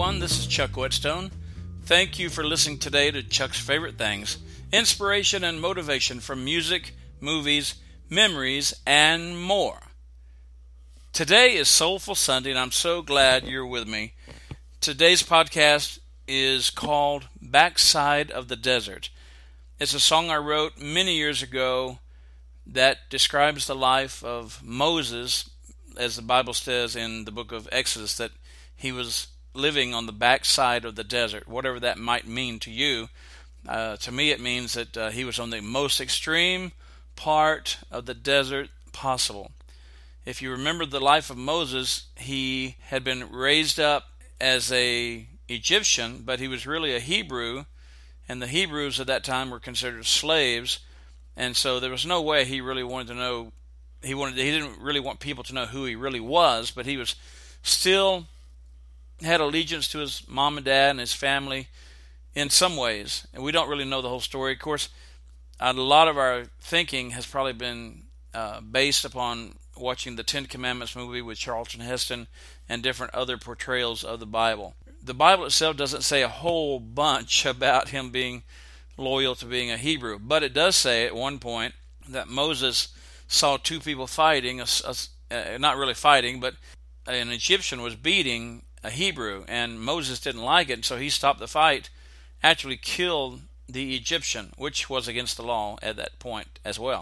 everyone. This is Chuck Whetstone. Thank you for listening today to Chuck's Favorite Things, inspiration and motivation from music, movies, memories, and more. Today is Soulful Sunday, and I'm so glad you're with me. Today's podcast is called Backside of the Desert. It's a song I wrote many years ago that describes the life of Moses, as the Bible says in the book of Exodus, that he was living on the backside of the desert, whatever that might mean to you. To me, it means that he was on the most extreme part of the desert possible. If you remember the life of Moses, he had been raised up as an Egyptian, but he was really a Hebrew, and the Hebrews at that time were considered slaves, and so there was no way he really wanted to know. He didn't really want people to know who he really was, but he was still had allegiance to his mom and dad and his family in some ways, and we don't really know the whole story. Of course, a lot of our thinking has probably been based upon watching the Ten Commandments movie with Charlton Heston and different other portrayals of the Bible. The Bible itself doesn't say a whole bunch about him being loyal to being a Hebrew, but it does say at one point that Moses saw two people fighting, not really fighting, but an Egyptian was beating a Hebrew, and Moses didn't like it, and so he stopped the fight, actually killed the Egyptian, which was against the law at that point as well.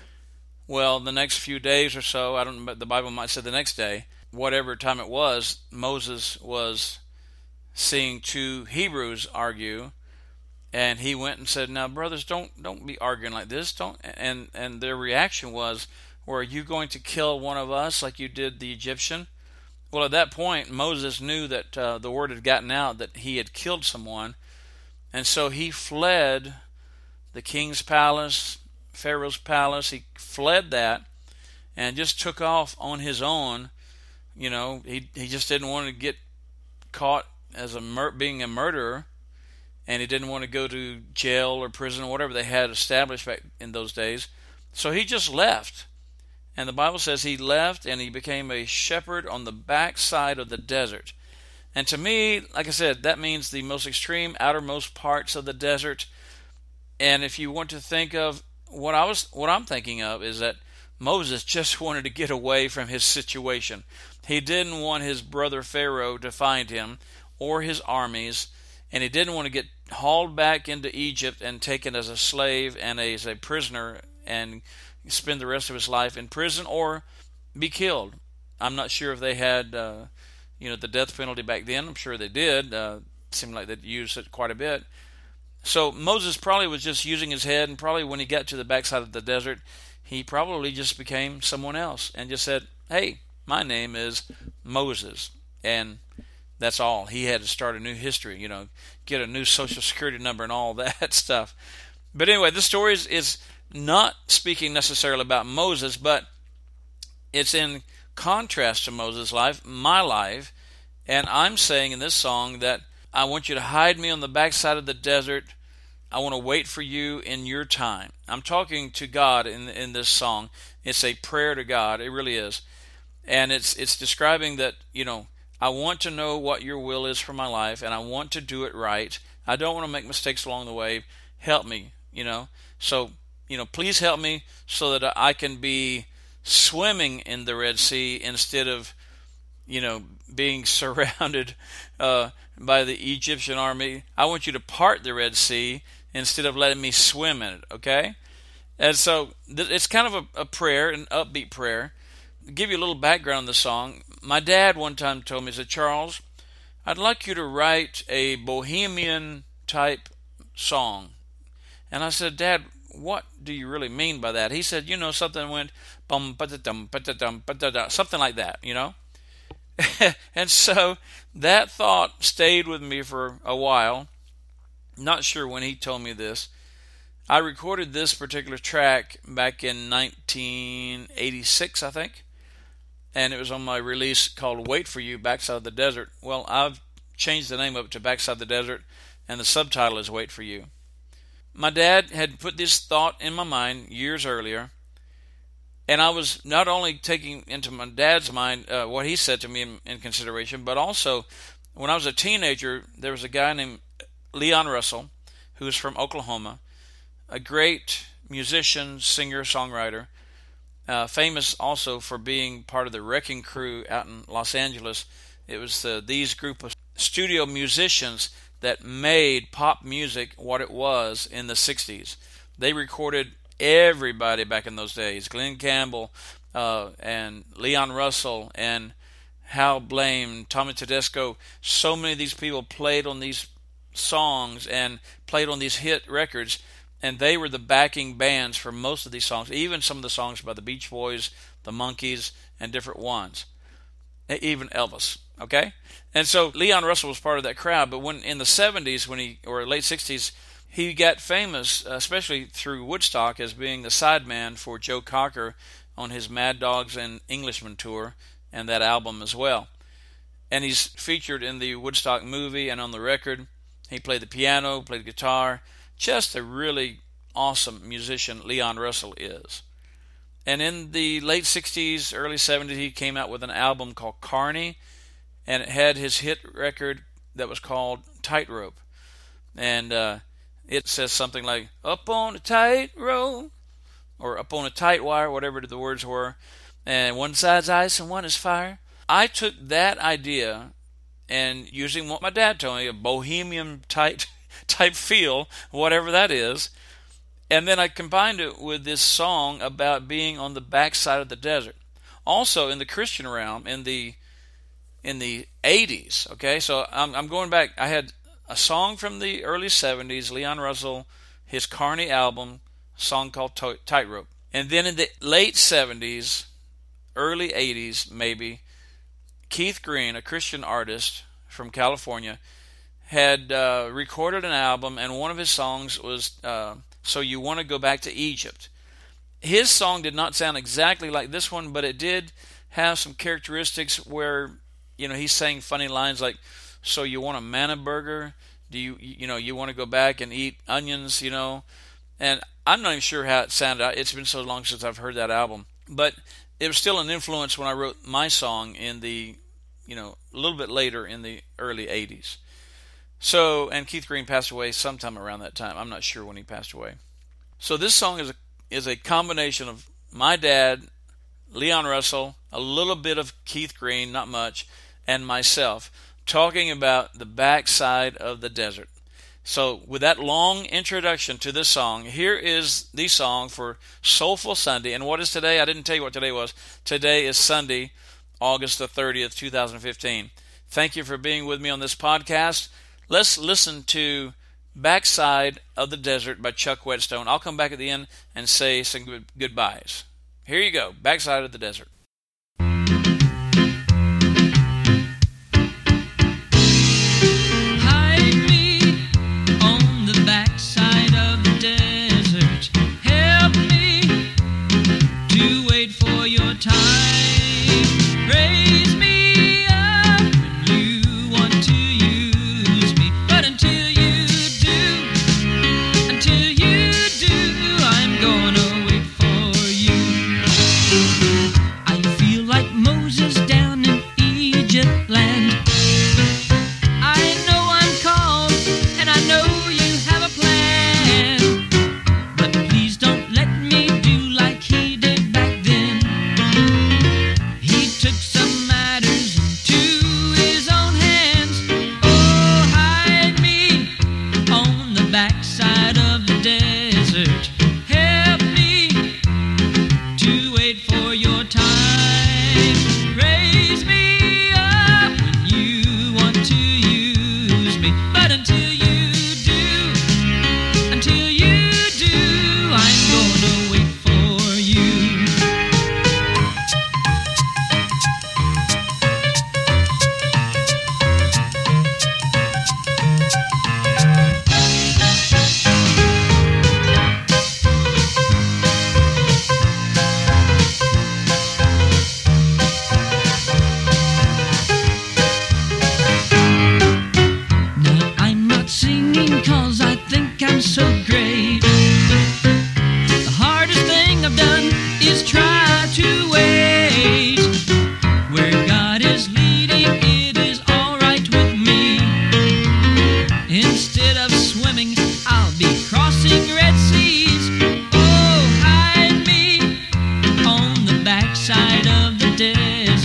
Well, the next few days or so, I don't know, but the Bible might say the next day, whatever time it was, Moses was seeing two Hebrews argue, and he went and said, "Now, brothers, don't be arguing like this. Don't." And their reaction was, "Well, are you going to kill one of us like you did the Egyptian?" Well, at that point, Moses knew that the word had gotten out that he had killed someone, and so he fled the king's palace, Pharaoh's palace. He fled that and just took off on his own. You know, he just didn't want to get caught as being a murderer, and he didn't want to go to jail or prison or whatever they had established back in those days. So he just left. And the Bible says he left and he became a shepherd on the backside of the desert. And to me, like I said, that means the most extreme, outermost parts of the desert. And if you want to think of what I'm thinking of is that Moses just wanted to get away from his situation. He didn't want his brother Pharaoh to find him or his armies, and he didn't want to get hauled back into Egypt and taken as a slave and as a prisoner and spend the rest of his life in prison or be killed. I'm not sure if they had, the death penalty back then. I'm sure they did. It seemed like they'd used it quite a bit. So Moses probably was just using his head, and probably when he got to the backside of the desert, he probably just became someone else and just said, "Hey, my name is Moses," and that's all. He had to start a new history, get a new social security number and all that stuff. But anyway, this story is not speaking necessarily about Moses, but it's in contrast to Moses' life, my life, and I'm saying in this song that I want you to hide me on the backside of the desert. I want to wait for you in your time. I'm talking to God in this song. It's a prayer to God. It really is. And it's describing that, I want to know what your will is for my life, and I want to do it right. I don't want to make mistakes along the way. Help me, So, please help me so that I can be swimming in the Red Sea instead of, being surrounded by the Egyptian army. I want you to part the Red Sea instead of letting me swim in it, okay? And so it's kind of a prayer, an upbeat prayer. To give you a little background on the song, my dad one time told me, he said, "Charles, I'd like you to write a bohemian type song." And I said, "Dad, what do you really mean by that?" He said, something went bum ba-da-dum ba-da-dum ba-da-da, something like that, And so that thought stayed with me for a while. Not sure when he told me this. I recorded this particular track back in 1986, I think. And it was on my release called Wait For You, Backside of the Desert. Well, I've changed the name of it to Backside of the Desert, and the subtitle is Wait For You. My dad had put this thought in my mind years earlier, and I was not only taking into my dad's mind what he said to me in consideration, but also When I was a teenager, there was a guy named Leon Russell, who was from Oklahoma, a great musician, singer, songwriter, famous also for being part of the Wrecking Crew out in Los Angeles. It was these group of studio musicians that made pop music what it was in the 60s. They recorded everybody back in those days. Glenn Campbell and Leon Russell and Hal Blaine, Tommy Tedesco. So many of these people played on these songs and played on these hit records, and they were the backing bands for most of these songs, even some of the songs by the Beach Boys, the Monkees, and different ones, even Elvis. Okay, and so Leon Russell was part of that crowd. But when in the 70s, or late 60s, he got famous, especially through Woodstock, as being the sideman for Joe Cocker on his Mad Dogs and Englishmen tour and that album as well. And he's featured in the Woodstock movie and on the record. He played the piano, played the guitar. Just a really awesome musician Leon Russell is. And in the late 60s, early 70s, he came out with an album called Carney, and it had his hit record that was called Tightrope. And it says something like, up on a tight rope, or up on a tight wire, whatever the words were, and one side's ice and one is fire. I took that idea and using what my dad told me, a bohemian type feel, whatever that is, and then I combined it with this song about being on the backside of the desert. Also in the Christian realm, in the 80s, okay? So I'm going back. I had a song from the early 70s, Leon Russell, his Carney album, a song called Tightrope. And then in the late 70s, early 80s maybe, Keith Green, a Christian artist from California, had recorded an album, and one of his songs was So You Want to Go Back to Egypt. His song did not sound exactly like this one, but it did have some characteristics where, he's saying funny lines like, so you want a manna burger? Do you want to go back and eat onions, And I'm not even sure how it sounded. It's been so long since I've heard that album. But it was still an influence when I wrote my song in the, a little bit later in the early 80s. So, and Keith Green passed away sometime around that time. I'm not sure when he passed away. So this song is a combination of my dad, Leon Russell, a little bit of Keith Green, not much, and myself, talking about the backside of the desert. So with that long introduction to this song, here is the song for Soulful Sunday. And what is today? I didn't tell you what today was. Today is Sunday, August the 30th, 2015. Thank you for being with me on this podcast. Let's listen to Backside of the Desert by Chuck Whetstone. I'll come back at the end and say some goodbyes. Here you go, Backside of the Desert. Hide me on the backside of the desert. Help me to wait for your time. Raise me up when you want to use me. But until you do, I'm gonna wait for you. I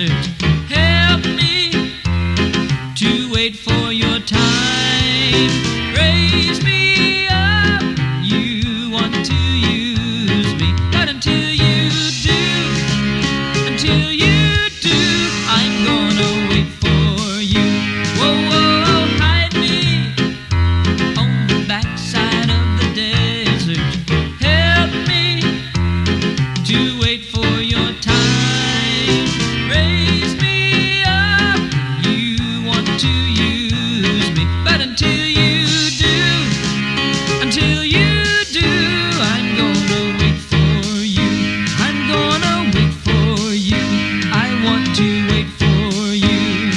desert. Help me to wait for your time. Raise me up, you want to use me, but until you do, I'm gonna wait for you. Whoa, whoa, hide me on the backside of the desert. Help me to wait for your time. Raise me up, you want to use me, but until you do, I'm gonna wait for you. I'm gonna wait for you. I want to wait for you.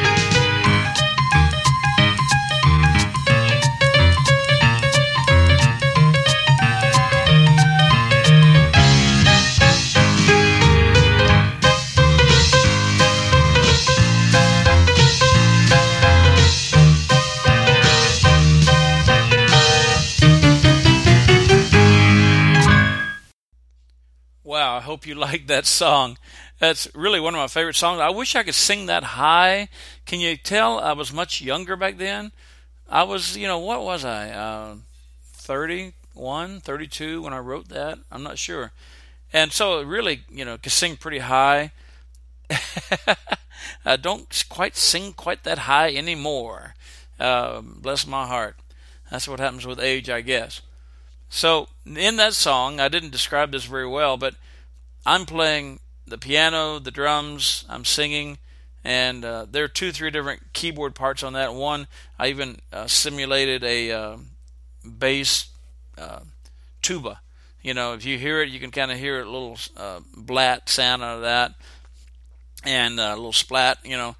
Wow, I hope you like that song. That's really one of my favorite songs. I wish I could sing that high. Can you tell I was much younger back then? I was, what was I? 31, 32 when I wrote that? I'm not sure. And so it really, could sing pretty high. I don't quite sing quite that high anymore. Bless my heart. That's what happens with age, I guess. So in that song, I didn't describe this very well, but I'm playing the piano, the drums, I'm singing, and there are 2-3 different keyboard parts on that. One, I even simulated a bass tuba. If you hear it, you can kind of hear a little blat sound out of that, and a little splat,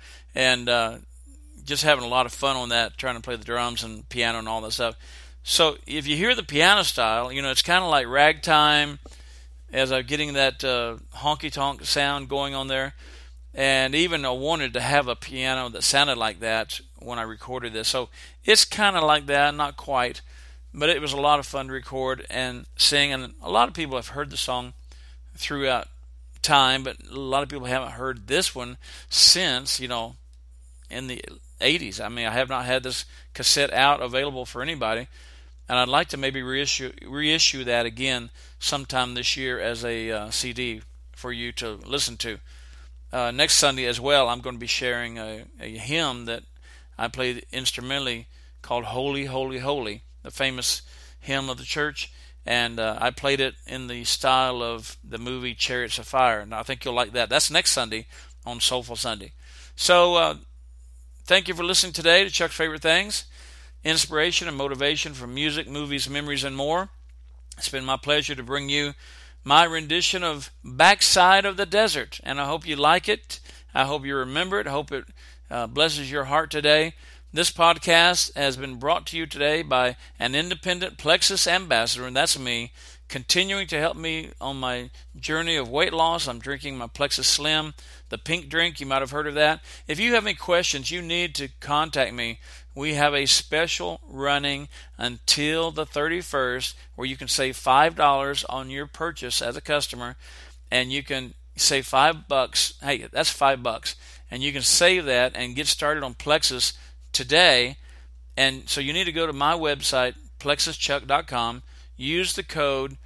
and just having a lot of fun on that, trying to play the drums and piano and all that stuff. So if you hear the piano style, it's kind of like ragtime, as I'm getting that honky-tonk sound going on there. And even I wanted to have a piano that sounded like that when I recorded this. So it's kind of like that, not quite, but it was a lot of fun to record and sing. And a lot of people have heard the song throughout time, but a lot of people haven't heard this one since, in the 80s. I mean, I have not had this cassette out available for anybody. And I'd like to maybe reissue that again sometime this year as a CD for you to listen to. Next Sunday as well, I'm going to be sharing a hymn that I played instrumentally called Holy, Holy, Holy, the famous hymn of the church. And I played it in the style of the movie Chariots of Fire. And I think you'll like that. That's next Sunday on Soulful Sunday. So thank you for listening today to Chuck's Favorite Things. Inspiration and motivation from music, movies, memories, and more. It's been my pleasure to bring you my rendition of Backside of the Desert, and I hope you like it. I hope you remember it. I hope it blesses your heart today. This podcast has been brought to you today by an independent Plexus ambassador, and that's me, continuing to help me on my journey of weight loss. I'm drinking my Plexus Slim, the pink drink. You might have heard of that. If you have any questions, you need to contact me. We have a special running until the 31st where you can save $5 on your purchase as a customer, and you can save $5. Hey, that's $5, and you can save that and get started on Plexus today. And so you need to go to my website, plexuschuck.com, use the code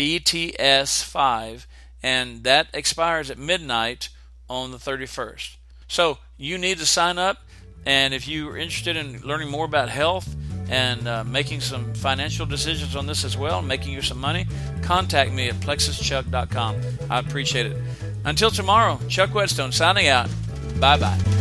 BTS5, and that expires at midnight on the 31st. So you need to sign up. And if you are interested in learning more about health and making some financial decisions on this as well, making you some money, contact me at plexuschuck.com. I appreciate it. Until tomorrow, Chuck Whetstone signing out. Bye-bye.